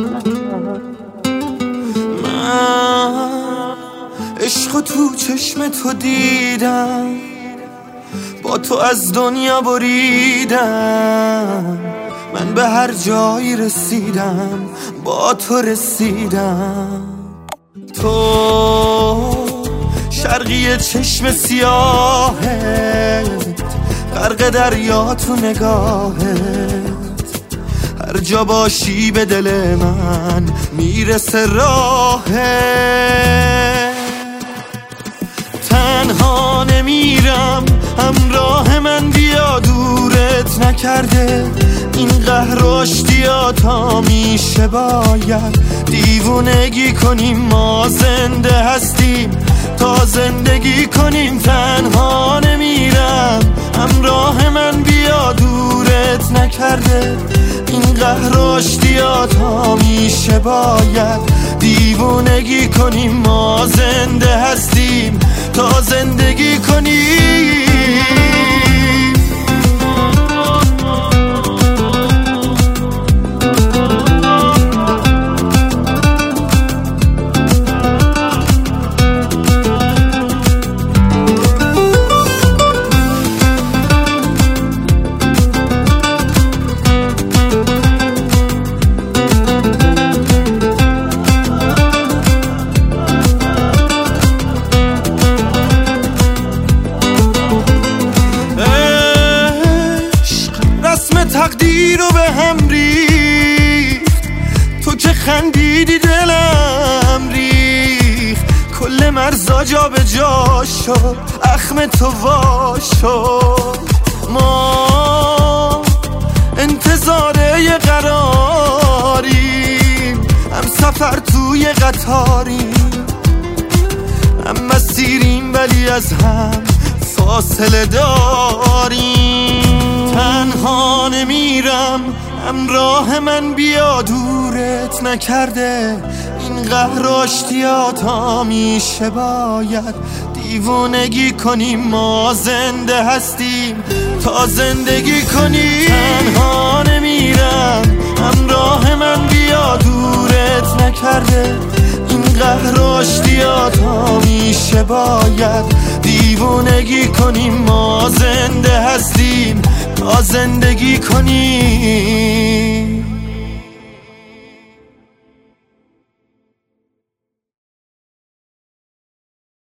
من عشق تو چشم تو دیدم، با تو از دنیا بریدم. من به هر جایی رسیدم با تو رسیدم. تو شرقی چشم سیاهت، غرق دریا تو نگاهت. هر جا باشی به دل من میرسه راهت. تنها نمیرم، همراه من بیا، دورت نکرده این قهر و اشتیاط میشه. باید دیوونگی کنیم، ما زنده هستیم تا زندگی کنیم. تنها نمیرم، همراه من بیا، دورت نکرده این قهر و اشتیاط میشه. باید دیوونگی کنیم، ما زنده هستیم تا زندگی کنیم. تقدیر رو به هم ریخت، تو که خندیدی دلم ریخت. کل مرزا جا به جا شد، اخم تو وا شد. ما انتظار یه قراریم، هم سفر توی قطاریم، هم مسیریم ولی از هم فاصله داریم. تنها نمیرم، همراه من بیا، دورت نکرده این قهر و اشتیاط میشه. باید دیوونگی کنیم، ما زنده هستیم تا زندگی کنیم. تنها نمیرم، همراه من بیا، دورت نکرده این قهر و اشتیاط میشه. باید دیوونگی کنیم، ما زنده هستیم تا زندگی کنیم.